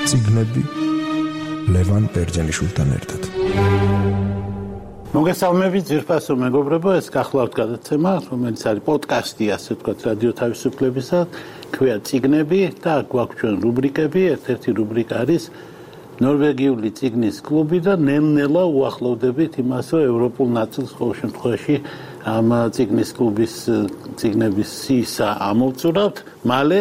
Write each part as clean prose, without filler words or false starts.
წიგნები ლევან ბერძენიშვილთან ერთად. მოგესალმებით ძირფასო მეგობრებო, ეს გახლავთ გადაცემა, რომელიც არის პოდკასტი, ასე ვთქვათ, რადიო თავისუფლებისა, ქვია წიგნები და გვაქვს ჩვენ რუბრიკები. ერთ-ერთი რუბრიკა არის ნორვეგიული წიგნის კლუბი და ნელ-ნელა უახლოვდებით იმას, რომ ევროპულ ნაწილს ყოველ შემთხვევაში ამ წიგნის კლუბის წიგნების სიისა ამოვწურავთ. მალე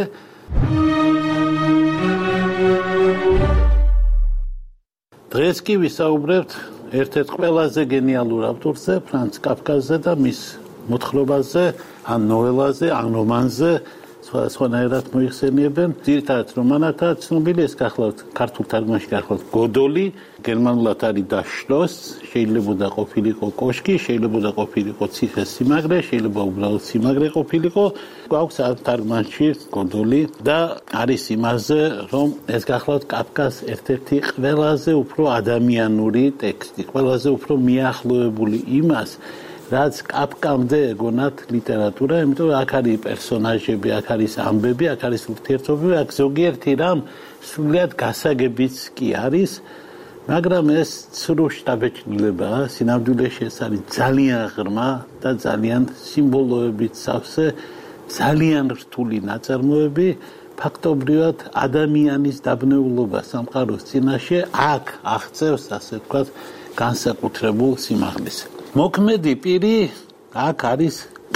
დღეს კი ვისაუბრებთ ერთ-ერთ ყველაზე გენიალურ ავტორზე, ფრანც კაფკაზე და მის მოთხრობაზე, ან ნოველაზე, ან რომანზე, სხვანაირად მოიხსენიებენ. ძირითადად რომანათაა ცნობილი, ეს გახლავთ ქართულ თარგმანში გახლავთ გოდოლი, გერმანულად არის და შლოს, შეიძლება ყოფილიყო კოშკი, შეიძლება ყოფილიყო ციხე-სიმაგრე, შეიძლება უბრალოდ სიმაგრე ყოფილიყო. გვაქვს ამ თარგმანში გოდოლი და არის იმაზე, რომ ეს გახლავთ კაფკას ერთ-ერთი ყველაზე უფრო ადამიანური ტექსტი, ყველაზე უფრო მიახლოებული იმას, რაც კაფკამდე ეგონათ ლიტერატურა, იმიტომ რომ აქ არის პერსონაჟები, აქ არის ამბები, აქ არის ურთიერთობები, აქ ზოგიერთი რამ სრულიად გასაგებიც კი არის, მაგრამ ეს ცრუ შთაბეჭდილებაა, სინამდვილეში ეს არის ძალიან ღრმა და ძალიან სიმბოლოებით სავსე, ძალიან რთული ნაწარმოები, ფაქტობრივად ადამიანის დაბნეულობა სამყაროს წინაშე აქ აღწევს, ასე ვთქვათ, განსაკუთრებულ სიმაღლეს. მოქმედი პირი აქ არის კ.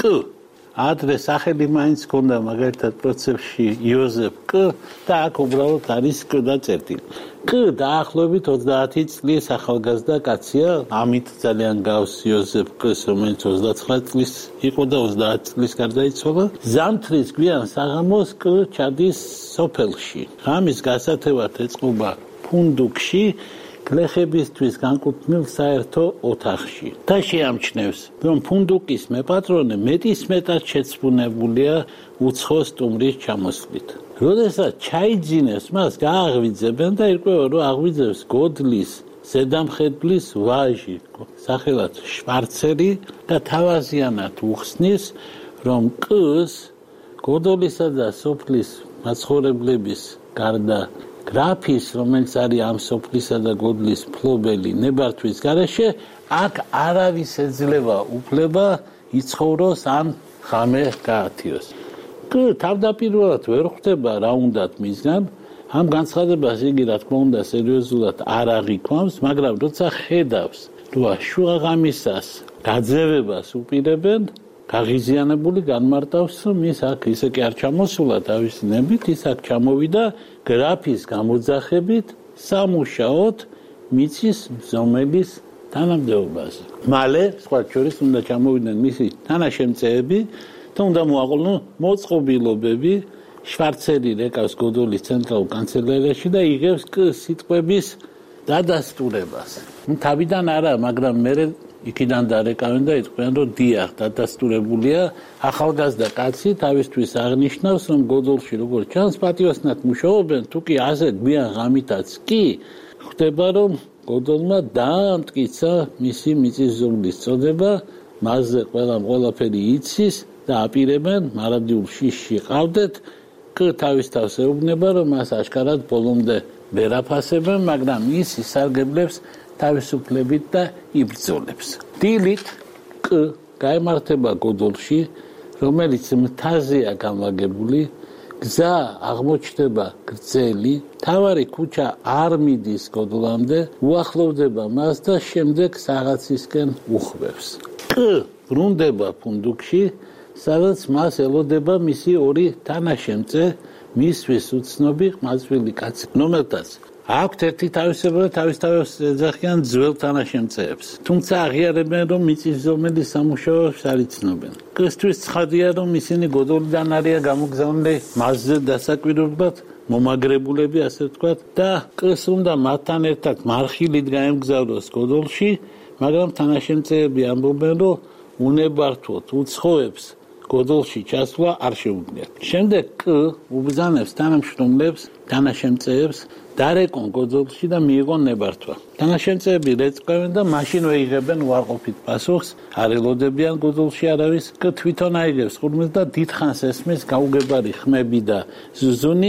ადრე სახელი მაინც ჰქონდა მაგალითად პროცესში იოზეფ კ და აქ უბრალოდ არის კ და წერტილი. კ დაახლოებით 30 წლის ახალგაზრდა კაცია, ამით ძალიან გავს იოზეფ კ-ს, რომელიც 29 წლის იყო და 30 წლის გარდაიცვალა. ზამთრის გვიან საღამოს კ ჩადის სოფელში. ღამის გასათევად ეწყობა ფუნდუკში, გლეხებისთვის განკუთვნილ საერთო ოთახში და შეამჩნევს, რომ ფუნდუკის მეპატრონე მეტისმეტად შეცვუნებულია უცხო სტუმრის ჩამოსვლით. როდესაც ჩაიძინებს, მას გააღვიძებენ და ირკვევა, რომ აღვიძებს გოდლის ზედამხედვლის ვაჟი, სახელად შვარცერი და თავაზიანად უხსნის, რომ კ-ს გოდოლისა და სოფლის მაცხოვრებლების გარდა გრაფის, რომელიც არის ამ სოფლისა და გოდლის მფლობელი ნებართვის გარეშე, აქ არავის ეძლევა უფლება იცხოვროს ან ღამე გაათიოს. კ თავდაპირველად ვერ ხვდება რა უნდათ მისგან, ამ განცხადებას იგი რა თქმა უნდა სერიოზულად არ აღიქვამს, მაგრამ როცა ხედავს, რომ შუაღამისას გაძევებას უპირებენ, გაღიზიანებული განმარტავს, რომ ის აქ ისე კი არ ჩამოსულა თავისი ნებით, ის აქ ჩამოვიდა გრაფის გამოძახებით სამუშაოდ მიწის მზომელის თანამდებობაზე. მალე, სხვა შორის, უნდა ჩამოვიდნენ მისი თანაშემწეები და უნდა მოაყოლონ მოწყობილობები. შვარცერი რეკავს გოდოლის ცენტრალურ კანცელარიაში და იღებს სიტყვების დადასტურებას. თავიდან არა, მაგრამ მე იქიდან დარეკავენ და იტყვიან, რომ დიახ, დადასტურებულია ახალგაზრდა კაცი თავისთვის აღნიშნავს, რომ გოდოლში როგორც ჩანს პატიოსნად მუშაობენ, თუ კი ასე გვიან ღამითაც კი ხვდება, რომ გოდოლმა დაამტკიცა მისი მიწის ზომლის წოდება, მასზე ყველაფერი იცის და აპირებენ მარადიულ შიშში ყავდეთ. კ თავის თავს ეუბნება, რომ მას აშკარად ბოლომდე ვერ აფასებენ, მაგრამ ის ისარგებლებს თავისუფლებით და იბრძოლებს. დილით კ გაემართება გოდოლში, რომელიც მთაზეა განლაგებული, გზა აღმოჩნდება გრძელი, მთავარი ქუჩა არ მიდის გოდოლამდე, უახლოვდება მას და შემდეგ საღაცისკენ უხვევს. კ ბრუნდება ფუნდუკში, სადაც მას ელოდება მისი ორი თანაშემწე, მისთვის უცნობი ყმაწვილი კაცი, რომელთაც აქვთ ერთი თავისებურება, თავის ეძახიან ძველ თანაშემწეებს. თუმცა აღიარებენ, რომ მიწის ზომელის სამუშაოებს არ იცნობენ. კ-ისთვის ცხადია, რომ ისინი გოდოლიდან არიან გამოგზავნილი მასზე დასაკვირვებლად, მომაგრებულები, ასე ვთქვათ, და კ-ს უნდა მათთან ერთად მარხილით გაემგზავროს გოდოლში, მაგრამ თანაშემწეები ამბობენ, რომ უნებართვოდ უცხოებს გოდოლში ჩასვლა არ შეუძლიათ. შემდეგ კ უბრძანებს თანამშრომლებს, თანაშემწეებს დარეკონ გოდოლში და მიიღონ ნებართვა. თანაშემწეები რეწყვევენ და მაშინვე იღებენ უარყოფით პასუხს, არ ელოდებიან გოდოლში არავის, კ თვითონ აიღებს ყურმილს და დიდხანს ესმის გაუგებარი ხმები და ზუზუნი,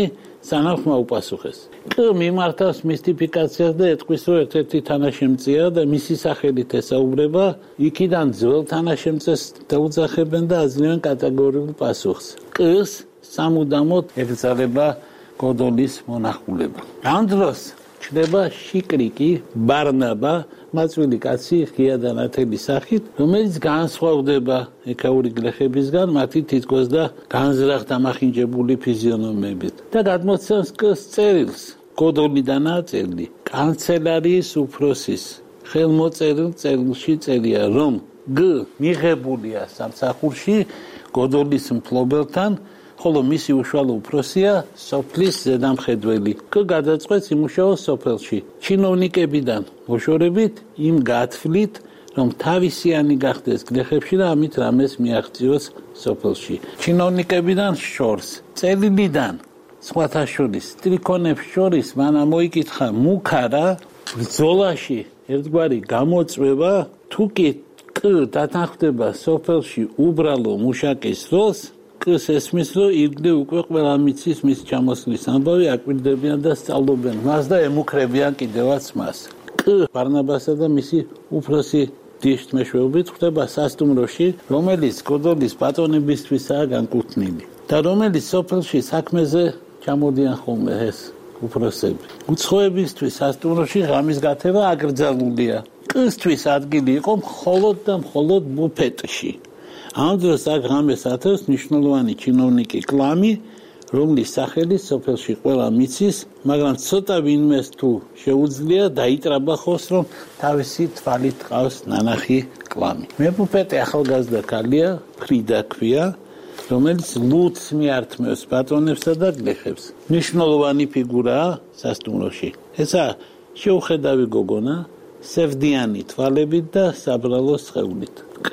სანამ მოუპასუხეს. კი მიმართავს მისტიფიკაციას და ეთქვის, რომ ერთ-ერთი თანაშემწეა და მისი სახელით ესაუბრება, იქიდან ძველ თანაშემწეს დაუძახებენ და აძლევენ კატეგორიულ პასუხს. კს სამუდამოდ ებრძალება გოდოლის მონახულება. ამ დროს ჩნდება შიკრიკი, ბარნაბა, მაწვილი კაცი ღია და ნათელი სახით, რომელიც განსხვავდება ეკაური გლეხებისგან, მათი თითქოს და განზრახ დამახინჯებული ფიზიონომებით და გადმოცემს კს წერილს, გოდოლიდანაა წერილი, კანცელარიის უფროსის ხელმოწერილ წერილში წერია, რომ გ მიღებულია სამსახურში გოდოლის მფლობელთან, ხოლო მისი უშუალო უფროსია სოფლის ზედამხედველი. კ გადაწყვეტს იმუშაოს სოფელში. ჩინოვნიკებიდან მოშორებით იმ გათვლით, რომ თავისიანი გახდეს გლეხებში და ამით რამეს მიაღწიოს სოფელში. ჩინოვნიკებიდან შორს, წერილიდან სხვათა შორის, ტრიქონებს შორის მან ამოიკითხა მუქარა ბრძოლაში ერთგვარი გამოწვევა, თუ კი კ დათანხმდება სოფელში უბრალო მუშაკის როლს, კს ესმის, რომ ირგვლივ უკვე ყველა მიცის მის ჩამოსვლის ამბავი, აკვირდებიან და სწავლობენ მას და ემუქრებიან კიდევაც მას. კ ბარნაბასა და მისი უფროსი დიშთ მეშვეობით ხვდება სასტუმროში, რომელიც გოდოლის ბატონებისთვისაა განკუთვნილი და რომელიც სოფელში საქმეზე ჩამოდიან ხოლმე ეს უფროსები. უცხოებისთვის სასტუმროში ღამის გათება აკრძალულია. კსთვის ადგილი იყო მხოლოდ და მხოლოდ ბუფეტში. ამ დროს აქ ღამეს ათევს მნიშვნელოვანი ჩინოვნიკი კლამი, რომლის სახელით სოფელში ყველა მიცის, მაგრამ ცოტა ვინმეს თუ შეუძლია დაიტრაბახოს, რომ თავისი თვალით ყავს ნანახი კლამი. მებუფეტე ახალგაზრდა ქალია, ფრიდა ქვია, რომელიც ლუდს მიართმევს ბატონებსა და გლეხებს. მნიშვნელოვანი ფიგურაა სასტუმროში. ესა შეუხედავი გოგონა, სევდიანი თვალებით და საბრალო სხეულით. კ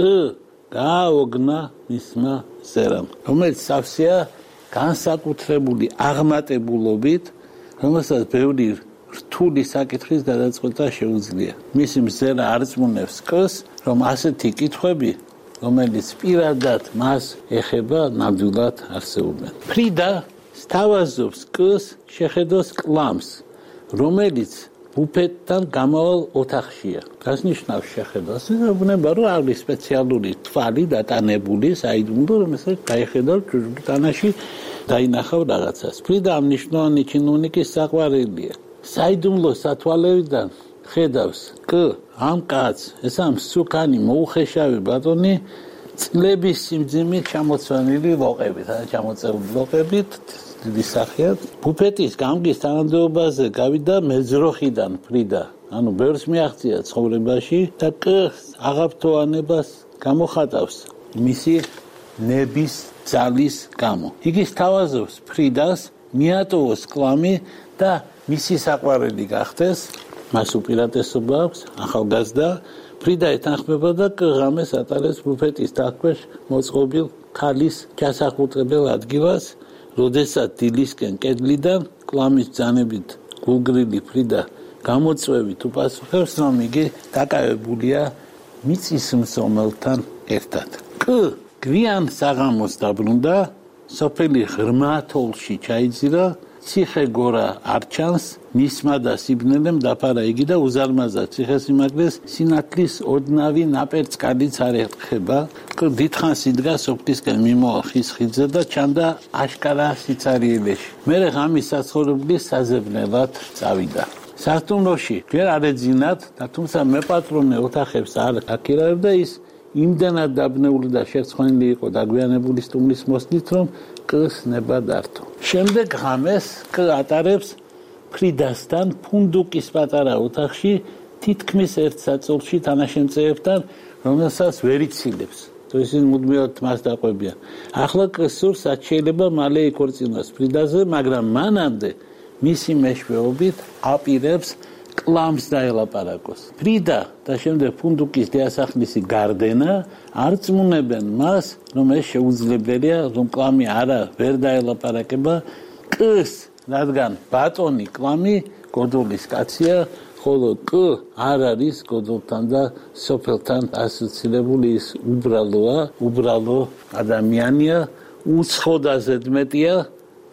გააოგნა მისმა ზერამ, რომელიც სავსეა განსაკუთრებული აღმატებულობით, რომელსაც ბევრი რთული საკითხის გადაწყვეტა შეუძლია. მისი მზერა არწმუნებს კს, რომ ასეთი კითხვები, რომელიც პირადად მას ეხება, ნამდვილად არსებობენ. ფრიდა სთავაზობს კს შეხედოს კლამს, რომელიც ბუფეტთან გამავალ ოთახშია. Das ნიშნავს შეხედოს, ბუნება რომ არის სპეციალური თვალი დატანებული, საიდუმლო, რომელსაც დაიხედავ ჯუჯუტანაში დაინახავ რაღაცას. ფრიდა ამ მნიშვნელოვანი ჩინოვნიკის საყვარელია. საიდუმლო სათვალევიდან ხედავს კ ამ კაცს, ეს ამ სუკანი მოუხეშავი ბატონი წლების სიმძიმით ჩამოცვენილი ლოყებით, ჩამოწეული ლოყებით დიდი სახიათ. ბუფეტის გამგის თანამდებობაზე გავიდა მეძროხიდან ფრიდა. ანუ ბევრს მიაღწია ცხოვრებაში და კს აღაფრთოვანებას გამოხატავს მისი ნების ძალის გამო. იგი სთავაზობს ფრიდას მიატოვოს კლამი და მისი საყვარელი გახდეს, მას უპირატესობა აქვს, ახალგაზრდა. ფრიდა ეთანხმება და კ ღამეს ატარებს ბუფეტის დარქვეშ მოწყობილ ქალის ჩასახუტებელ ადგილას, როდესაც დილისკენ კედლიდან კლამის ბრძანებით გულგრილი ფრიდა გამოწვევით უპასუხებს, რომ იგი დაკავებულია მიწის მსომელთან ერთად. კ გვიან საღამოს დაბრუნდა, სოფელი ღრმა თოვლში ჩაიძირა, ციხე გორა არ ჩანს, ნისმა და სიბნელემ დაფარა იგი და უზარმაზად ციხესიმაგრეს სინათლის ოდნავი ნაპერწკალიც არ ეხება. დიდხანს იდგა სოფლისკენ მიმოვალ ხის ხიდზე და ჩანდა აშკარა სიცარიელეში. მერე ღამის საცხოვრებლის საზებნელად წავიდა. სასტუმროში ჯერ არ ეძინათ და თუმცა მეპატრონე ოთახებს არ აკირავებდა, ის იმდენად დაბნეული და შერცხვენილი იყო დაგვიანებული სტუმრის მოსვლით, რომ კს ნება დართო. შემდეგ ღამეს კ ატარებს ფრიდასთან ფუნდუკის პატარა ოთახში, თითქმის ერთ საწოლში თანაშემწეებთან, რომელსაც ვერ იცილებს. ისინი მუდმივად მას დაყვებიან. ახლა კ სურს შეიძლება მალე იქორწინოს ფრიდაზე, მაგრამ მანამდე მისი მეშვეობით აპირებს კლამს დაელაპარაკოს. ფრიდა და შემდეგ ფუნდუკის დიასახლისი გარდენა არწმუნებენ მას, რომ ეს შეუძლებელია, რომ კლამი არა ვერ დაელაპარაკება კს, რადგან ბატონი კლამი გოდოლის კაცია, ხოლო კ არ არის გოდოლთან და სოფელთან ასოცირებული, ის უბრალო ადამიანია, უცხო და ზედმეტია,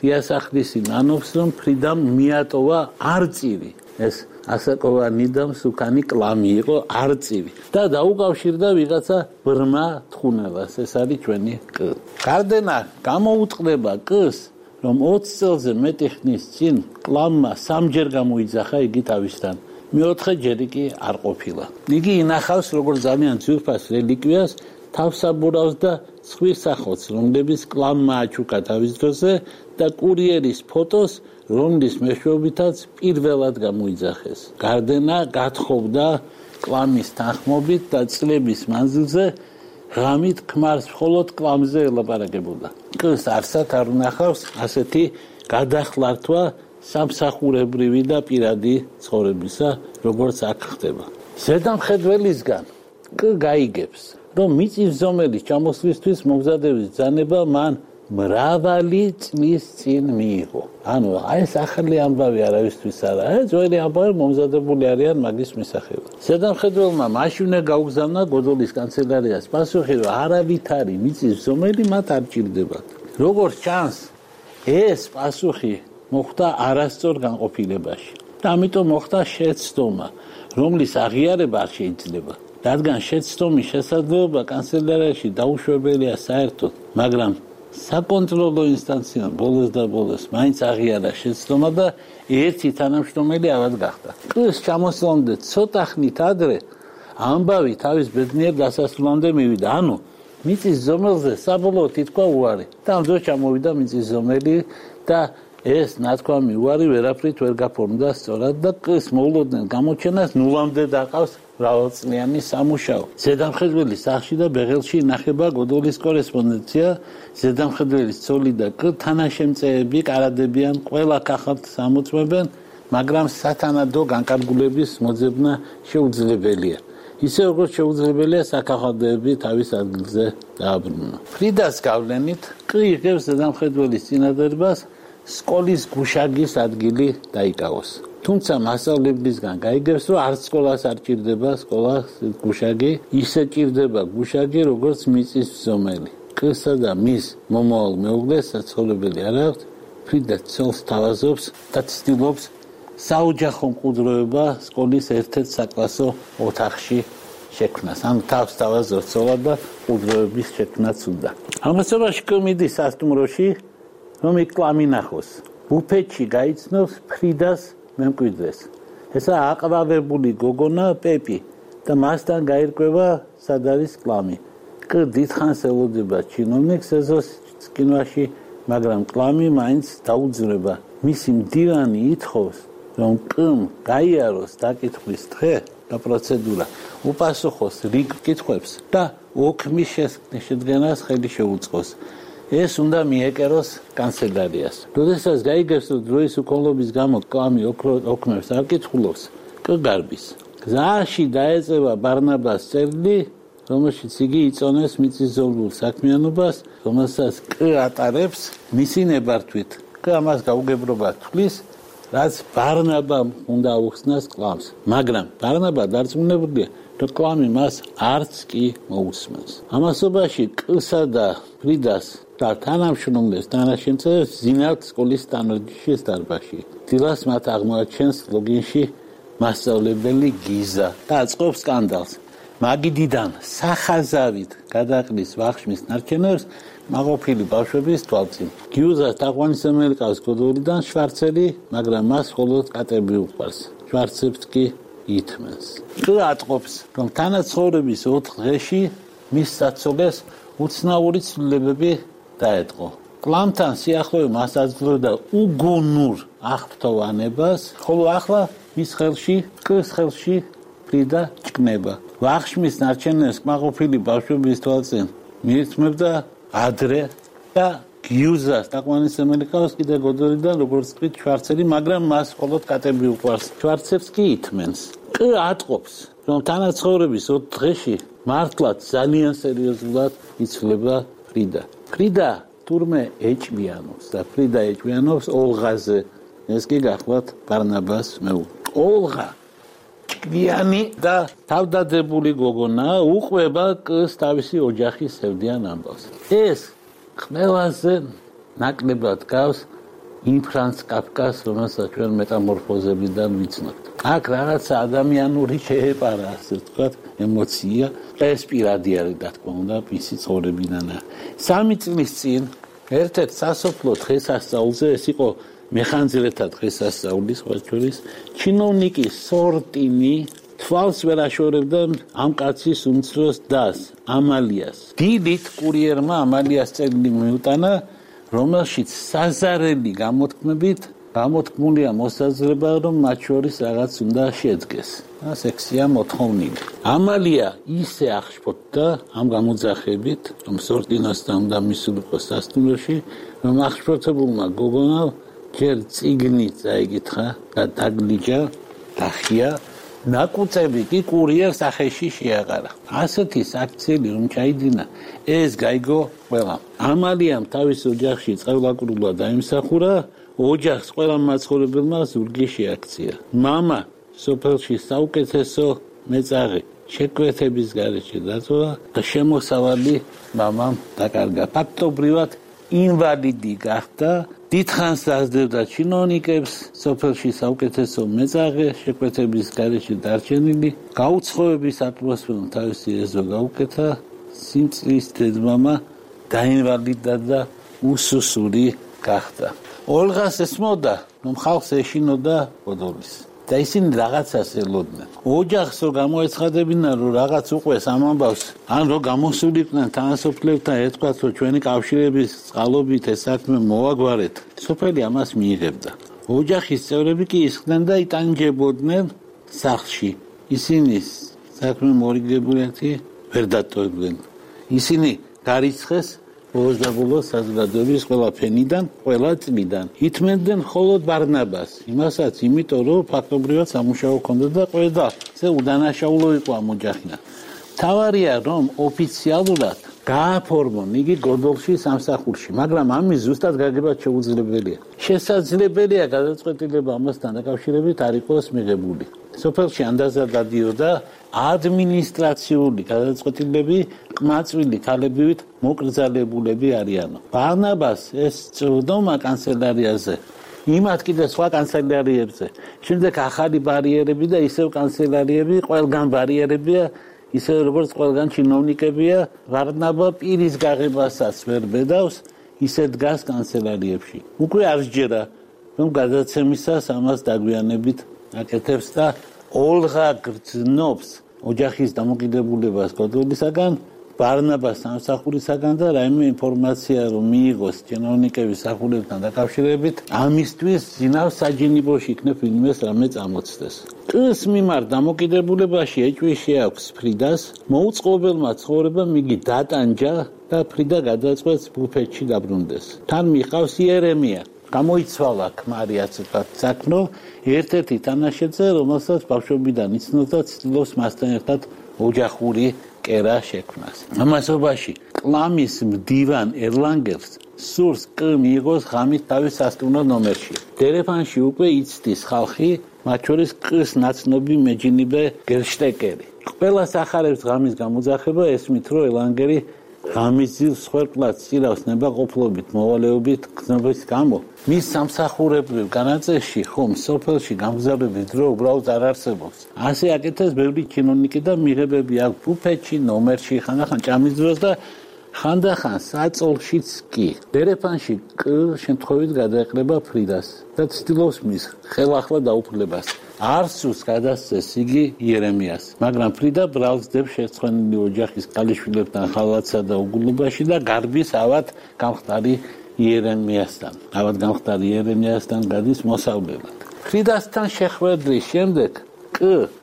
დიასახლისი ნანობს, რომ ფრიდამ მიატოვა არწივი. ეს ასაკოვანი და მსუქანი კლამი იყო არწივი და დაუკავშირდა ვიღაცა ბრმა თხუნელას. ეს არის ჩვენი კ. გარდენა გამოუწყდება კ-ს, რომ 20 წელზე მეტი ხნის წინ კლამმა სამჯერ გამოიძახა იგი თავისთან. მეოთხე ჯერი კი არ ყოფილა. იგი ინახავს როგორც ძალიან ძვირფას რელიკვიას თავსაბურავს და ცხვირ სახოts, რომლებიც კლამმა აჩუქა თავის დროზე და კურიერის ფოტოს, რომლის მეშვეობითაც პირველად გამოიძახეს. გარდენა გათხოვდა კლამის თანხმობით და წლების მანძილზე ღამით ქმარს მხოლოდ კლამზე ელაპარაკებოდა. კ-ს არსად არ უნახავს ასეთი გადახლართვა სამსახურებრივი და პირადი ცხოვრებისა, როგორც აქ ხდება. ზედამხედველისგან კ გაიგებს, რომ მიწისძომელის ჩამოსვლისთვის მომზადების ბრძანება მან მრავალი წლის წინ მიიღო. ანუ ეს ახალი ამბავი არავისთვის არა, ძველი ამბავი მომზადებული არიან მაგის მისახელად. ზედამხედველმა მაშინვე გაუგზავნა გოდოლის კანცელარიას პასუხი, რომ არავითარი მიწისძომელი მათ არ ჭირდებათ. როგორც ჩანს, ეს პასუხი მოხდა არასწორ განყოფილებაში და ამიტომ მოხდა შეცდომა, რომლის აღიარება არ შეიძლება. რადგან შეცდომის შესაძლებლობა კანცელარიაში დაუშვებელია საერთოდ, მაგრამ საკონტროლო ინსტანციამ ბოლოს და ბოლოს მაინც აღიარა შეცდომა და ერთი თანამშრომელი ავად გახდა. კ-ს ჩამოსვლამდე ცოტა ხნით ადრე ამბავი თავის ბედნიერ დასასრულამდე მივიდა. ანუ მიწისძომელზე საბოლოოდ ითქვა უარი და ამ დროს ჩამოვიდა მიწისძომელი და ეს ნათქვამი უარი ვერაფრით ვერ გაფორმდა სწორად და კ-ს მოულოდნელ გამოჩენას ნულამდე დაყავს მრავალწლიანი სამუშაო. ზედამხედველის სახლში და ბეღელში ინახება გოდოლის კორესპონდენცია. ზედამხედველის ცოლი და კ თანაშემწეები კარადებიან, ყველა კახალთ ამოწმებენ, მაგრამ სათანადო განკარგულების მოძებნა შეუძლებელია. ისე როგორც შეუძლებელია საკახალდეები თავის ადგილზე დააბრუნონ. ფრიდას გავლენით კ იღებს ზედამხედველის წინადადებას სკოლის გუშაგის ადგილი დაიკავოს. თუმცა მასწავლებლისგან გაიგებს, რომ არც სკოლას არ ჭირდება სკოლას გუშაგი, ისე ჭირდება გუშაგი, როგორც მიწისძომელი. კ-სა და მის მომავალ მეუღლეს საცხოვრებელი არ აქვს. ფრიდა ცოლს თავაზობს და ცდილობს საოჯახო მყუდროება სკოლის ერთ-ერთ საკლასო ოთახში შექმნას. ანუ თავს თავაზობს ცოლა და მყუდროების შექმნაც უნდა. ამასობაში კ მიდის სასტუმროში, რომ იქ კლამი ნახოს. ბუფეტში გაიცნობს ფრიდას მემკვიდრეს. ესა აყვავებული გოგონა პეპი და მასთან გაირკვევა სად არის კლამი. კ დიდხანს ელოდება ჩინოვნიკს ეზოს წკინვაში, მაგრამ კლამი მაინც დაუძრება. მისი მდივანი ითხოვს, რომ კ-მ გაიაროს დაკითხვის დღე და პროცედურა, უპასუხოს რიგ კითხვებს და ოქმის შედგენას ხელი შეუწყოს. ეს უნდა მიეკეროს კანცელარიას. როდესაც გაიგებს, რომ დროის უკოლობის გამო კლამი ოქმებს არ კითხულობს, კ გარბის. გზაში დაეწევა ბარნაბას წერილი, რომელშიც იგი იწონეს მიწისძვრულ საქმიანობას, რომელსაც კ ატარებს მისი ნებართვით. კ ამას გაუგებრობა თვლის, რაც ბარნაბამ უნდა აუხსნას კლამს. მაგრამ ბარნაბა დარწმუნებულია, რომ კლამი მას არც კი მოусმენს. ამასობაში კ-სა და ფრიდას და თანამშრომლებს თანაშემწეებს ზინავთ სკოლის სტანდარტის დარბაზში. დილას მათ აღმოაჩენს ლოგინში მასწავლებელი გიზა და აწყობს სკანდალს. მაგიდიდან სახაზავით გადაყრის ვახშმის ნარჩენებს მაყოფილი ბავშვების თვალწინ. გიუზას თაყვანისმცემელი ყავს გოდოლიდან შვარცელი, მაგრამ მას მხოლოდ კატები უყვარს. შვარცებს კი ითმენს. კ ატყობს, რომ თანაცხოვრების 4 დღეში მის საცოლეს უცნაური ცვლილებები დაეტყო. კლამთან სიახლოვე მას აძლევდა უგუნურ აღფრთოვანებას, ხოლო ახლა მის ხელში, კ-ს ხელში ფრიდა ჭკნება. ვახშმის ნარჩენებს კმაყოფილი ბავშვების თვალწინ მიირთმევდა ადრე და გიუზას თაყვანისმცემელი ყავს კიდე გოდოლიდან, როგორც თქვით, შვარცელი, მაგრამ მას მხოლოდ კატები უყვარს. შვარცებს კი ითმენს. კ ატყობს, რომ თანაცხოვრების 4 დღეში მართლაც ძალიან სერიოზულად იცვლება ფრიდა. ფრიდა თურმე ეჭვიანობს და ფრიდა ეჭვიანობს ოლღაზე. ეს კი გახლავთ ბარნაბას მეუღლე. ოლღა ჭკვიანი და თავდადებული გოგონა უყვება კ-ს თავისი ოჯახის სევდიან ამბავს. ეს ყველაზე ნაკლებად გავს იმ ფრანც კაფკას, რომელსაც ჩვენ მეტამორფოზებიდან ვიცნობთ. აქ რაღაცა ადამიანური შეეპარა, ასე ვთქვათ, ემოცია, ეს პირადი არის, რა თქმა უნდა, მისი ცხოვრებიდან. 3 წლის წინ ერთ-ერთ სასოფლო დღესასწაულზე, ეს იყო მეხანძრეთა დღესასწაული, სხვა შორის, ჩინოვნიკის სორტინი თვალს ვერ აშორებდა ამ კაცის უმცროს დას, ამალიას. დილით კურიერმა ამალიას წერილი მიუტანა, რომელშიც საზარელი გამოთქმებით გამოთქმულია მოსაზრება, რომ მათ შორის რაღაც უნდა შედგეს. ეს ექსია მოთხოვნილი. ამალია ისე აღშფოთდა ამ გამოძახებით, რომ სორტინასთან უნდა მისულიყო სასტუმროში, რომ აღშფოთებულმა გოგონამ ჯერ წიგნით წაიკითხა და დაგლიჯა, დახია, ნაკუწები კი კურიერს სახეში შეაყარა. ასეთი საქციელი რომ ჩაიდინა, ეს გაიგო ყველა. ამალიამ თავის ოჯახში წყევლაკრულად დაიმსახურა, ოჯახს ყველა მაცხოვრებელმა ზურგი შეაქცია. მამა სოფელში საუკეთესო მეწაღი შეკვეთების გარეშე დაწვა და შემოსავალი მამამ დაკარგა. ფაქტობრივად ინვალიდი გახდა. დიდხანს დაძლებდა ჩინოვნიკებს, სოფელში საუკეთესო მეწაღე შეკვეთების გარეშე დარჩენილი, გაუცხოების ატმოსფერომ თავისი ეზო გაუკეთა, სიმწრის დედმამა დაინვალიდა და უსუსური გახდა. ოლღას ესმოდა, რომ ხალხს ეშინოდა პოდოლის. და ისინი რაღაცას ელოდნენ. ოჯახს რო გამოეცხადებინა, რომ რაღაც უყვეს ამ ამბავს, ან რო გამოსულიყვნენ თანასოფლებთან, ეთქვათ, რომ ჩვენი კავშირების წყალობით ეს საქმე მოვაგვარეთ. სოფელი ამას მიიღებდა. ოჯახის წევრები კი ისხდნენ და იტანჯებოდნენ სახლში. ისინი საქმე მორიგებულეთი ვერ დატოვებდნენ. ისინი გარიცხეს ბოლოს საზოგადოების ყველა ფენიდან, ყველა წლიდან. ითმენდნენ მხოლოდ ბარნაბას, იმასაც, იმიტომ რომ ფაქტობრივად სამუშაო ჰქონდა და ყველა ზე უდანაშაულო იყო ამ ოჯახიდან. თავარია რომ ოფიციალურად გააფორმონ იგი გოდოლში სამსახურში, მაგრამ ამის ზუსტად გაგება შეუძლებელია. შესაძლებელია გადაწყვეტილება ამასთან დაკავშირებით არ იყოს მიღებული. სოფელში ანდაზა დადიოდა ადმინისტრაციული გადაწყვეტილები ყმაწვილი ქალებივით მოკრძალებულები არიანო. ბარნაბას ეს წვდომა კანცელარიაზე, იმათ კიდე სხვა კანცელარიებზე, შემდეგ ახალი ბარიერები და ისევ კანცელარიები, ყველგან ბარიერებია, ისე როგორც ყველგან ჩინოვნიკებია, ბარნაბა პირის გაღებასაც ვერ ბედავს, ისე დგას კანცელარიებში. უკვე არ სჯერა, რომ გადაცემისას ამას დაგვიანებით აკეთებს და ოლღა გრძნობს ოჯახის დამოკიდებულებას გოდოლისაგან, ბარნაბას სამსახურისაგან და რაიმე ინფორმაცია რომ მიიღოს ჩინოვნიკების სახურებთან დაკავშირებით, ამისთვის ძინავს საჯინიბოში იქნებ ვინმეს რამე წამოწდეს. კს მიმართ დამოკიდებულებაში ეჭვი შეაქვს ფრიდას, მოუწყობელმა ცხოვრებამ იგი დატანჯა და ფრიდა გადაწყვეტს ბუფეტში დაბრუნდეს. თან მიყავს იერემია. გამოიცვალა ქმარიაც საქმრო, ერთ-ერთი თანაშეწე, რომელსაც ბავშვობიდან იცნობდა, ცდილობს მასთან ერთად ოჯახური კერა შექმნას. ამასობაში კლამის მდივან ერლანგერს სურს კ მიიღოს ღამით თავის სასტუმრო ნომერში. ტელეფონში უკვე იცდის ხალხი, მათ შორის კს ნაცნობი მეჯინიბე გერშტეკერი. ყველას ახარებს ღამის გამოძახება, ესმით რომ ერლანგერი ღამის სხვერპლად წირავს ნებაყოფლობით, მოვალეობით, გზნობის გამო. მის სამსახურებრივ განაწესში ხომ სოფელში გამგზავრების დრო უბრალოდ არ არსებობს. ასე აკეთებს ბევრი ჩინოვნიკი და მიღებები აქვს ბუფეტში, ნომერში, ხანდახან ჭამის დროს და ხანდახან საწოლშიც კი. ტელეფონში კ შემთხვევით გადაეყრება ფრიდას და ცდილობს მის ხელახლა დაუფლებას. არსუს გადასცეს იგი იერემიას, მაგრამ ფრიდა ბრალსდებს შეცხენილი ოჯახის კალიშვილებთან ხალათსა და უგულობაში და გარბის ავად გამხდარი იერემიასთან. ავად გამხდარი იერემიასთან გადის მოსავლელად. ფრიდასთან შეხვედრის შემდეგ კ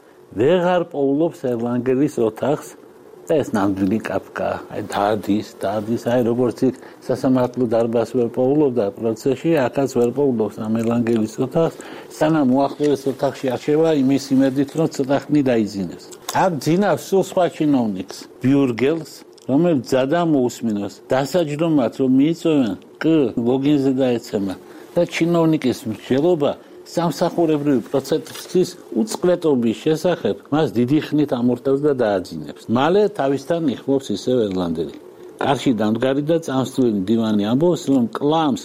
ვეღარ პოულობს ერლანგერის ოთახს და ეს ნამდვილი კაფკა. დადის, როგორც იქ სასამართლო დარბაზს ვერ პოულობდა პროცესში, აქაც ვერ პოულობს ამ ერლანგერის ოთახს, სანამ უახლოეს ოთახში არჩევა იმის იმედით, რომ ცოტა ხნი დაიძინეს. აქ ძინავს სულ სხვა ჩინოვნიკს, ბიურგელს, რომელიც ძადა მოусმინოს, დასაჯდომად რომ მიიწვევენ კ ლოგინზე დაეცემა და ჩინოვნიკის მსჯელობა სამსახურებრივი პროცესის უწყლეტობის შესახებ მას დიდი ხნით ამორთავს და დააძინებს. მალე თავისთან იხმობს ისევ ერლანდერი. კარში დამდგარი და წამსვლელი დივანი ამბობს, რომ კლამს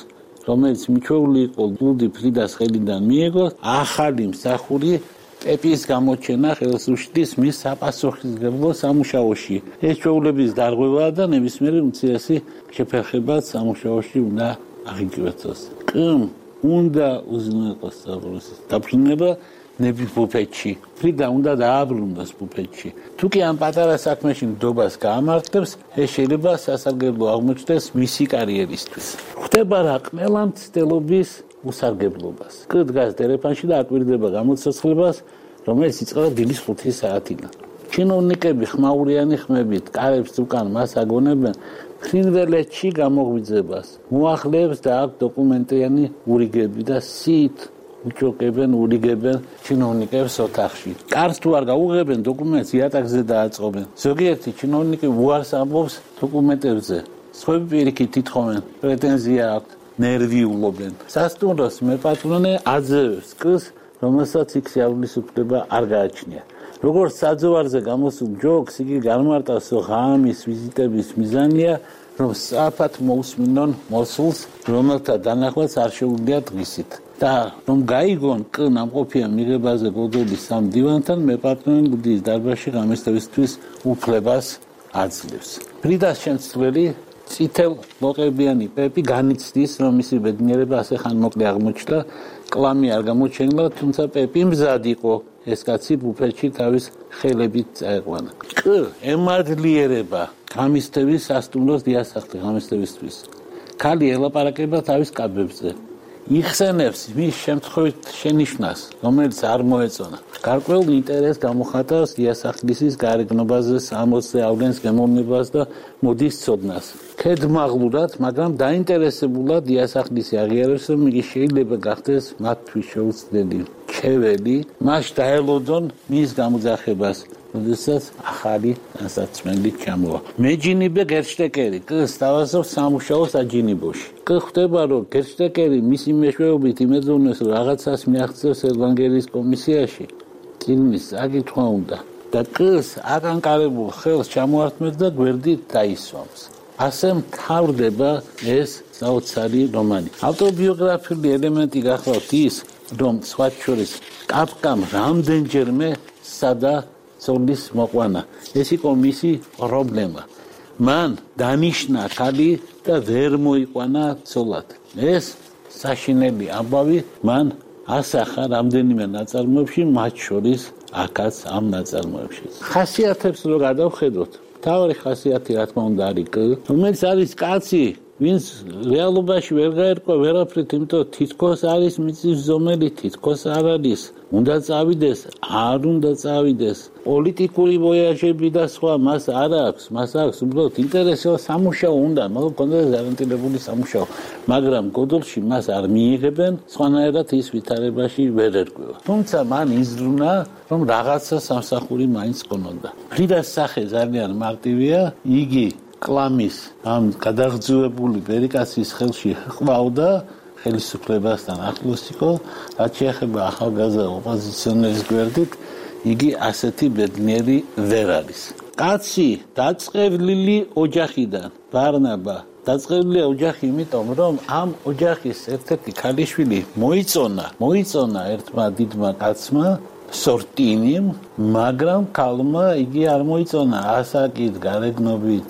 რომელიც მიჩვეული იყო ლუდი ფრიდას ხელიდან მიიღო, ახალი მსახური პეპის გამოჩენა ხელს უშლის მის საპასუხისმგებლო სამუშაოში. ეს ჩვეულების დარღვევაა და ნებისმიერი უმცირესი შეფერხებაც სამუშაოში უნდა აღიკვეცოს. კმ უნდა უზრუნველყოს საბრძოლოს დაფრინება ნების ბუფეტში. ფრიდა უნდა დააბრუნოს ბუფეტში. თუ კი ამ პატარა საქმეში ნდობას გაამართლებს, ეს შეიძლება სასარგებლო აღმოჩნდეს მისი კარიერისთვის. ხდება რა ყველა მცდელობის უსარგებლობას. დგას დერეფანში და აკვირდება გამოცოცხლებას, რომელიც იწყება დილის 5 საათიდან. ჩინოვნიკები ხმაურიანი ხმებით კარებს უკან მას აგონებენ ფრინველეთში გამოღვიძებას. მოახლეებს და აქვს დოკუმენტიანი ურიგები და სით უჩოყებენ, ურიგებენ ჩინოვნიკებს ოთახში. კარს თუ არ გაუღებენ დოკუმენტს იატაკზე დააწყობენ. ზოგიერთი ჩინოვნიკი უარს ამბობს დოკუმენტებზე. სხვები პირიქით თითხოვენ, პრეტენზია აქვს, ნერვიულობენ. სასტუმროს მეპატრონე აძლევს სკს, რომელსაც იქ სიავლის უფლება არ გააჩნია. როგორც საძოვარზე გამოსულ ჯოგს, იგი განმარტავს, რომ ღამის ვიზიტების მიზანია, რომ სწრაფად მოусმინონ მოსულს, რომელთა დანახვაც არ შეუძლია დღისით. და რომ გაიგონ ნამყოფია მიღებაზე გოდოლის სამ დივანთან, მეპატრონე ლუდის დარბაზში ღამესთავისთვის უფლებას აძლევს. ფრიდას შემცვლელი წითელ ლოყებიანი პეპი განიცდის, რომ მისი ბედნიერება ასე ხანმოკლე აღმოჩნდა, კლამი არ გამოჩენილა, თუმცა პეპი მზად იყო ეს კაცი ბუფეტში თავის ხელებით წაეყვანა. ემადლიერება ღამისთების სასტუმროს დიასახლი ღამესთებისთვის. ქალი ელაპარაკება თავის კაბებზე. იხსენებს მის შემთხვევით შენიშვნას, რომელიც არ მოეწონა. გარკვეულ ინტერესს გამოხატავს დიასახლისის გარეგნობაზე, სამოცზე ავლენს გემოვნებას და მოდის ცოდნას. ქედმაღლურად, მაგრამ დაინტერესებულად დიასახლისი აღიარებს, რომ იგი შეიძლება გახდეს მათთვის შეუცვლელი ჩეველი, მას დაელოდონ მის გამოძახებას. როდესაც ახალი დასაცმელი ჩამოვა. მეჯინიბე გერშტეკერი, სთავაზობს სამუშაოს აჯინიბოში. ხდება, რომ გერშტეკერი მისი მეშვეობით იმეძოვნებს, რომ რაღაცას მიაღწევს ევანგელიის კომისიაში. წიგნის საკითხვა უნდა. და აკანკარებულ ხელს ჩამოართმევს და გვერდით დაისვამს. ასე მთავრდება ეს საოცარი რომანი. ავტობიოგრაფიული ელემენტი გახლავთ ის, რომ სხვა შორის კაფკამ რამდენჯერმე სადა ცოლის მოყვანა. ეს იყო მისი პრობლემა. მან დანიშნა ქალი და ვერ მოიყვანა ცოლად. ეს საშინელი ამბავი მან ასახა რამდენიმე ნაწარმოებში, მათ შორის აქაც ამ ნაწარმოებში. ხასიათებს რო გადავხედოთ, თავი ხასიათი რა თქმა უნდა არის რომელიც არის კაცი, ვინც რეალობაში ვერ გაერკვა ვერაფრით, იმიტომ თითქოს არის მიწის ზომელი, თითქოს არ არის. უნდა წავიდეს, არ უნდა წავიდეს. პოლიტიკური ვოიაჟები და სხვა მას არ აქვს, მას აქვს უბრალოდ ინტერესი სამუშაო უნდა, მოგონდეს გარანტირებული სამუშაო. მაგრამ გოდოლში მას არ მიიღებენ, სხვანაირად ის ვითარებაში ვერ ერკვევა. თუმცა მან იზრუნა, რომ რაღაცა სამსახური მაინც ყონოდა. ფრიდას სახე ძალიან მარტივია, იგი კლამის ამ გადაღწევებული ბერიკაცის ხელში ჰყავდა, ხელისუფლებასთან ახლოს იყო, რაც შეეხება ახალგაზრდა ოპოზიციონერის გვერდით, იგი ასეთი ბედნიერი ვერ არის. კაცი დაწყევლილი ოჯახიდან, ბარნაბა დაწყევლილია ოჯახი, იმიტომ რომ ამ ოჯახის ერთ-ერთი ქალიშვილი მოიწონა ერთმა დიდმა კაცმა სორტინიმ, მაგრამ ქალმა იგი არ მოიწონა ასაკით, გარეგნობით,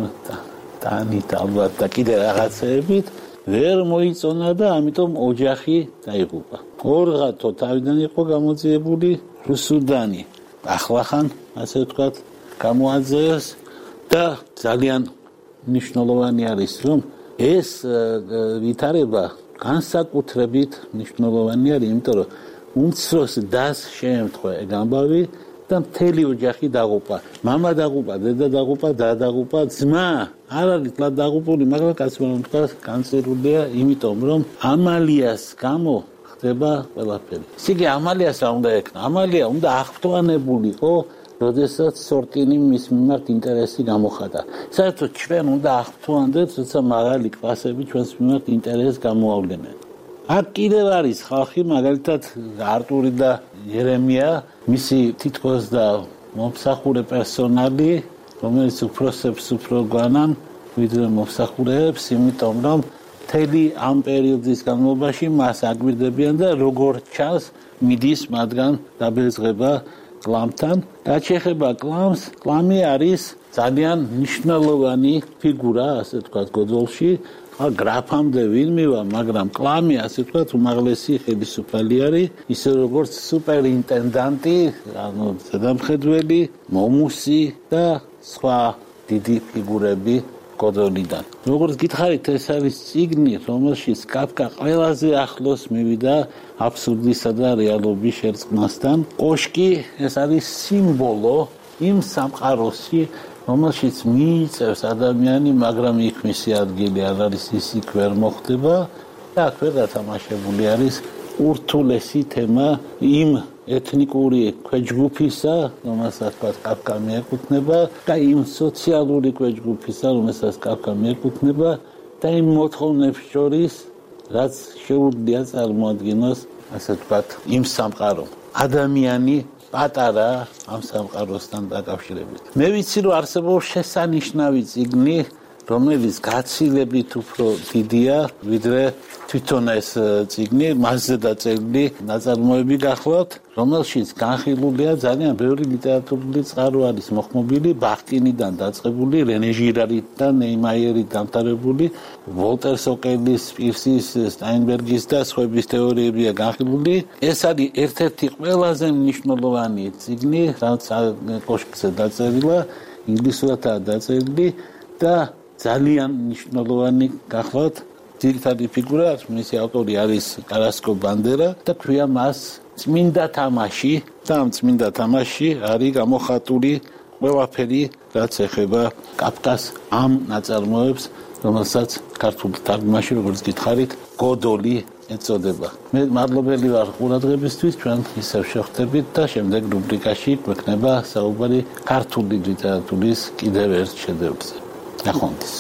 ტანით ალბათ და კიდე რაღაცეებით ვერ მოიწონა და ამიტომ ოჯახი დაიღუპა. ორღათო თავიდან იყო გამოძიებული რუსუდანი. ახლახან, ასე ვთქვათ, გამოაძევეს და ძალიან მნიშვნელოვანი არის, რომ ეს ვითარება განსაკუთრებით მნიშვნელოვანი არის, იმიტომ რომ უმცროს დას შეემთხვა ეგ ამბავი და მთელი ოჯახი დაღუპა. მამა დაღუპა, დედა დაღუპა, და დაღუპა, ძმა არ არის თლა დაღუპული, მაგრამ კაცმა რომ თქვა განწერულია, იმიტომ რომ ამალიას გამო ხდება ყველაფერი. ისე ამალიას რა უნდა ეკნა? ამალია უნდა აღფრთოვანებულიყო, როდესაც სორტინი მის მიმართ ინტერესი გამოხატა. საერთოდ ჩვენ უნდა აღფრთოვანდეთ, როცა მაღალი კლასები ჩვენს მიმართ ინტერესს გამოავლენენ. აქ კიდევ არის ხალხი, მაგალითად არტური და იერემია, მისი თითქოს და მომსახურე პერსონალი, რომელიც უფროსებს უფრო გვანან, ვიდრე მომსახურეებს, იმიტომ რომ მთელი ამ პერიოდის განმავლობაში მას აგვირდებიან და როგორც ჩანს მიდის მათგან დაბეჭდება კლამთან. რაც შეეხება კლამს, კლამი არის ძალიან მნიშვნელოვანი ფიგურა, ასე ვთქვათ, გოდოლში. გრაფამდე ვინმევა, მაგრამ კლამი, ასე ვთქვათ, უმაღლესი ხელისუფალი არის, ისე როგორც სუპერინტენდანტი, ანუ ზედამხედველი, მომუსი და სხვა დიდი ფიგურები გოდოლიდან. როგორც გითხარით, ეს არის წიგნი, რომელშიც კაფკა ყველაზე ახლოს მივიდა აბსურდისა და რეალობის შერწყმასთან. კოშკი ეს არის სიმბოლო იმ სამყაროსი, რომელშიც მიიწევს ადამიანი, მაგრამ იქ მისი ადგილი არ არის, ის იქ ვერ მოხდება და აქ ვერ გათამაშებული არის ურთულესი თემა იმ ეთნიკური ქვეჯგუფისა, რომელსაც კაფკა მიეკუთვნება და იმ სოციალური ქვეჯგუფისა, რომელსაც კაფკა მიეკუთვნება და იმ მოთხოვნებს შორის, რაც შეუძლია წარმოადგინოს, ასე ვთქვათ, იმ სამყარომ. ადამიანი პატარა ამ სამყაროსთან დაკავშირებით. მე ვიცი, რომ არსებობს შესანიშნავი წიგნი, რომელიც გაცილებით უფრო დიდია, ვიდრე თვითონ ეს წიგნი, მასზე დაწერილი ნაწარმოები გახლავთ, რომელშიც განხილულია ძალიან ბევრი ლიტერატურული წყარო არის მოხმობილი, ბახტინიდან დაწყებული, რენე ჟირარით და ნეიმაიერით დამთავრებული, ვოლტერ სოკელის, პირსის, სტაინბერგის და სხვების თეორიებია განხილული. ეს არის ერთ-ერთი ყველაზე მნიშვნელოვანი წიგნი, რაც კოშკზე დაწერილა, ინგლისურადაა დაწერილი და ძალიან მნიშვნელოვანი გახლავთ. ძირითადი ფიგურა, მისი ავტორი არის კარასკო ბანდერა და ქვია მას წმინდა თამაში და ამ წმინდა თამაში არის გამოხატული ყველაფერი, რაც ეხება კაფკას ამ ნაწარმოებს, რომელსაც ქართულ თარგმანში, როგორც გითხარით, გოდოლი ეწოდება. მე მადლობელი ვარ ყურადღებისთვის, ჩვენ ისევ შევხვდებით და შემდეგ რუბრიკაში გვექნება საუბარი ქართული ლიტერატურის კიდევ ერთ შედევრზე. ნახვამდის.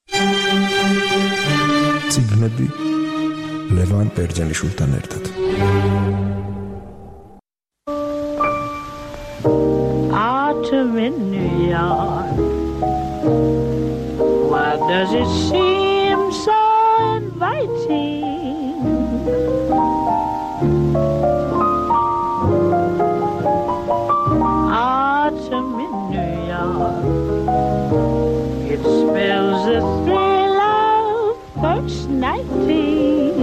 ციგნები ლევან ბერძენიშვილთან ერთად. Autumn in New York. Why does it seem so inviting? Autumn in New York. It spells the thrill of first nighting.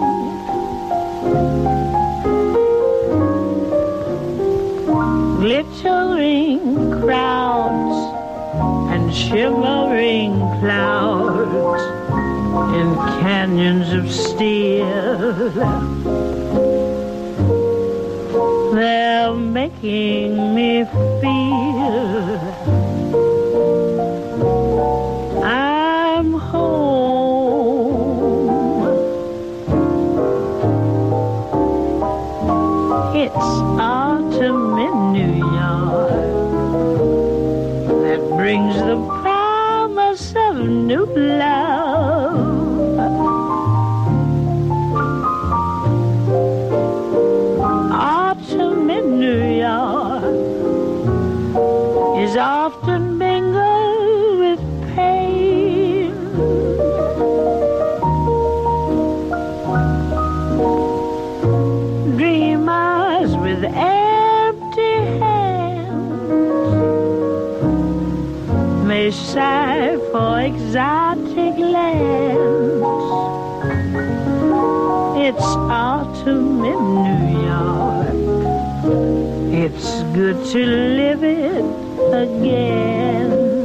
Glittering crowds and shimmering clouds in canyons of steel. They're making me feel I'm home. It's autumn in New York that brings the promise of new love. Autumn in New York is often mingled with pain. Dreamers with empty hands may sigh for exotic lands. It's autumn in New York. It's good to live it again.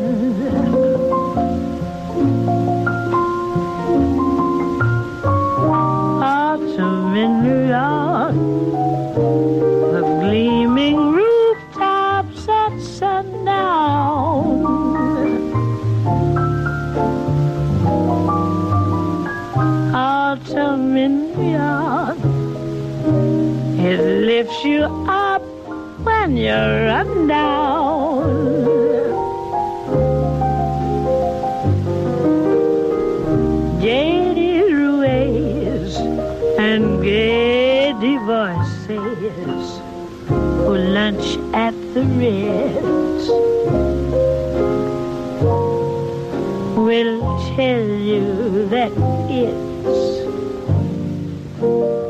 Autumn in New York, the gleaming rooftops at sundown. Autumn in New York, it lifts you up when you're run down. Jady Ruiz and gay divorces who lunch at the Ritz will tell you that it's